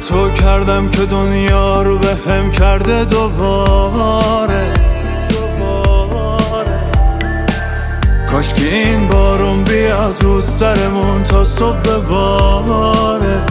تو کردم که دنیا رو به هم کرده دوباره. کاش که این بارون بیاد رو سرمون تا صبح بباره.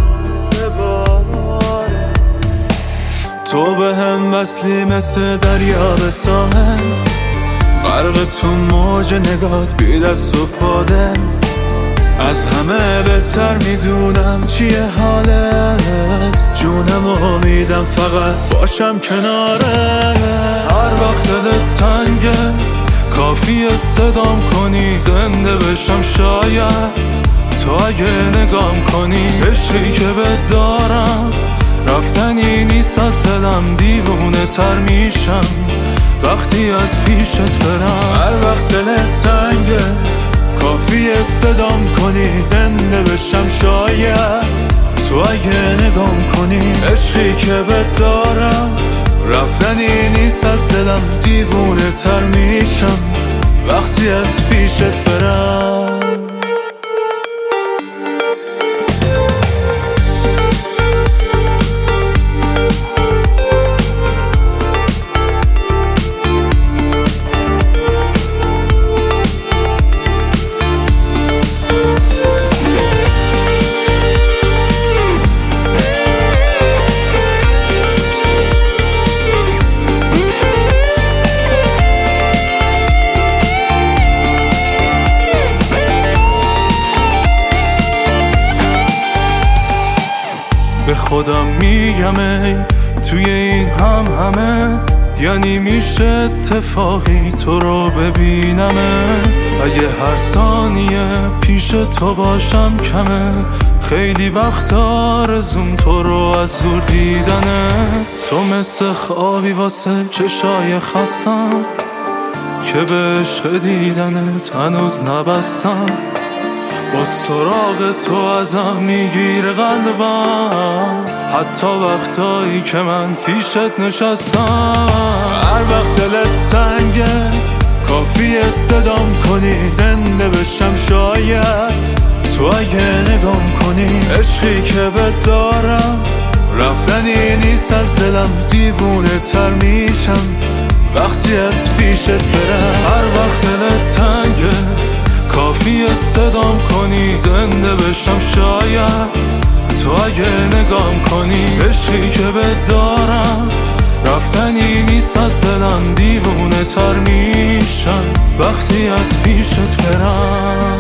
تو به هم وصلی مثل دریا به ساحل، غرق تو موج نگات بی دست و پادل. از همه بهتر میدونم چیه حالت، جونم و میدم فقط باشم کناره. هر وقت دلت تنگه کافیه صدام کنی، زنده بشم شاید تو اگه نگام کنی. عشقی که بهت دارم رفتنی نیست از دلم، دیوونه تر میشم وقتی از پیشت برم. هر وقت دلت تنگه کافیه صدام کنی، زنده بشم شاید تو اگه نگام کنی. عشقی که بهت دارم رفتنی نیست از دلم، دیوونه تر میشم وقتی از پیشت برم. به خودم میگم ای توی این همه یعنی میشه اتفاقی تو رو ببینمه. اگه هر ثانیه پیش تو باشم کمه، خیلی وقت آرزوم تو رو از دور دیدنه. تو مثل خوابی واسه چشای خستم که به عشق دیدنت هنوز نبستم. با سراغ تو ازم میگیره قلبم، حتی وقتایی که من پیشت نشستم. هر وقت دلت تنگه کافیه صدام کنی، زنده بشم شاید تو اگه نگام کنی. عشقی که بهت دارم رفتنی نیست از دلم، دیوونه تر میشم وقتی از پیشت برم. هر وقت دلت تنگه کافیه صدام کنی، زنده بشم شاید تو اگه نگام کنی. عشقی که بهت دارم رفتنی نیست از دلم، دیوونه تر میشم وقتی از پیشت برم.